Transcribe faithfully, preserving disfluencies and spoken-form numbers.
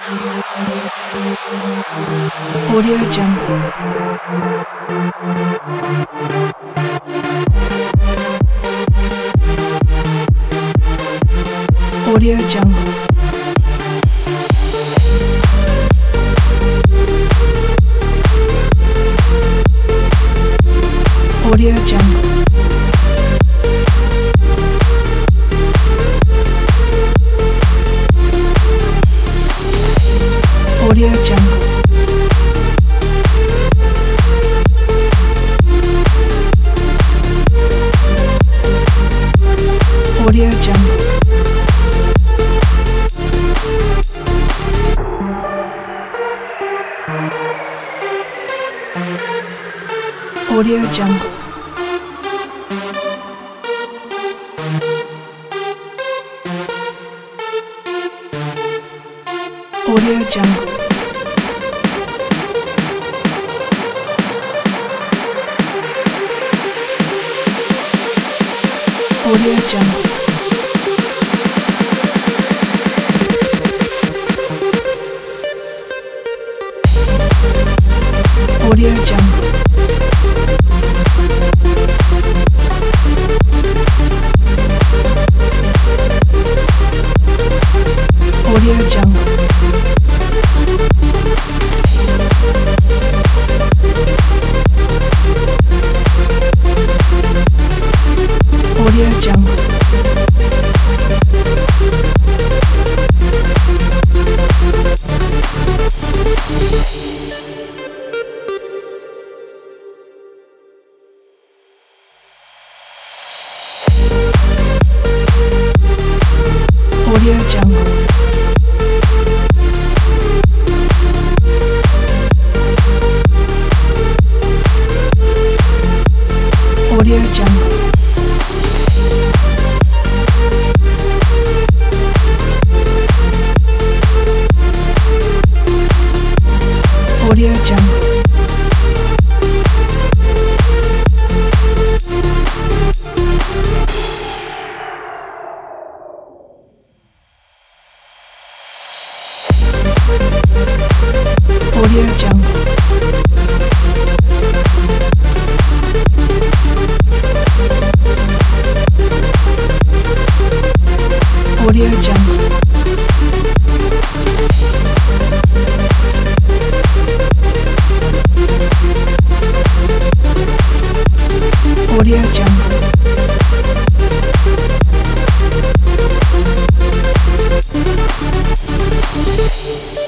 Audio Jungle. Audio Jungle. Audio Jungle. Audio Jungle. Audio Jungle. Audio Jungle. Audio Jungle. Audio Jungle. Audio Jungle. Audio Jungle. Audio Jungle. Audio Jungle. Audio Jungle. Audio Jungle. Audio Jungle. Audio Jungle. Audio Jungle.